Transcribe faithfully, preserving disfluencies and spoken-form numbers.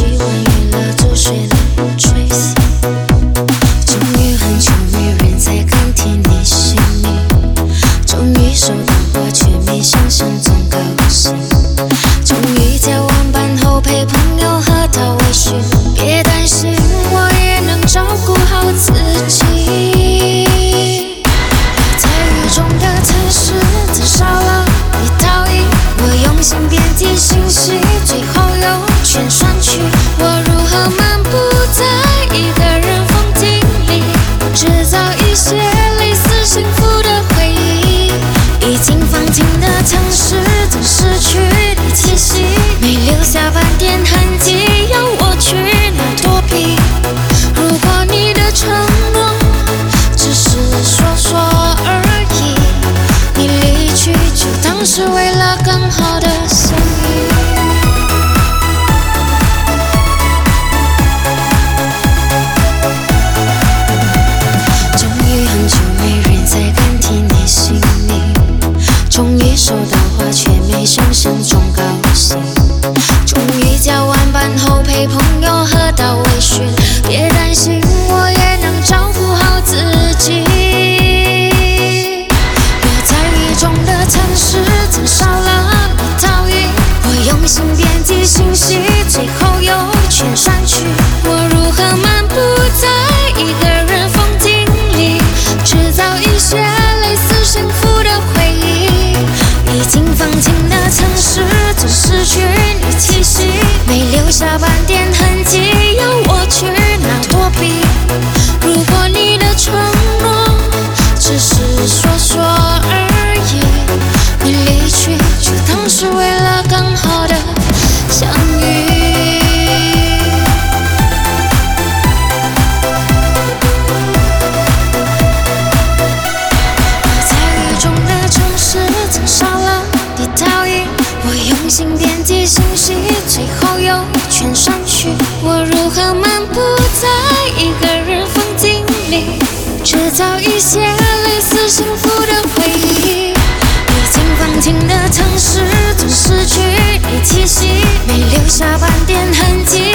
习惯娱乐，就学了吹息。终于很久没人再更替你姓名，终于收到花，却没想象中高兴。终于在晚班后陪朋友喝到微醺，别担心，我也能照顾好自己。在雨中的城市，至少了一道影。我用心编辑信息，最后又全删去。我如何漫步在一个人风景里，制造一些类似幸福的回忆。已经放晴的城市，总失去你气息，没留下半点痕迹，要我去哪躲避？如果你的承诺只是说说而已，你离去就当是为了更好的相遇。终于很久没人再更替你姓名，终于收到花，却没想象中高兴。终于在晚班后陪朋友喝到微醺，别担心，我也能照顾好自己。落在雨中的城市，增少了一道云。我用心编辑信息，最后又全删去。我如何漫步在一个人风景里，制造一些类似幸福的回忆。已经放晴的城市，总失去你气息，没留下半点痕迹，要我去哪躲避？如果你的承诺只是说说而已，你离去就当是为了更好的相遇。用心编辑信息，最后又全删去。我如何漫步在一个人风景里，制造一些类似幸福的回忆。已经放晴的城市，总失去你气息，没留下半点痕迹，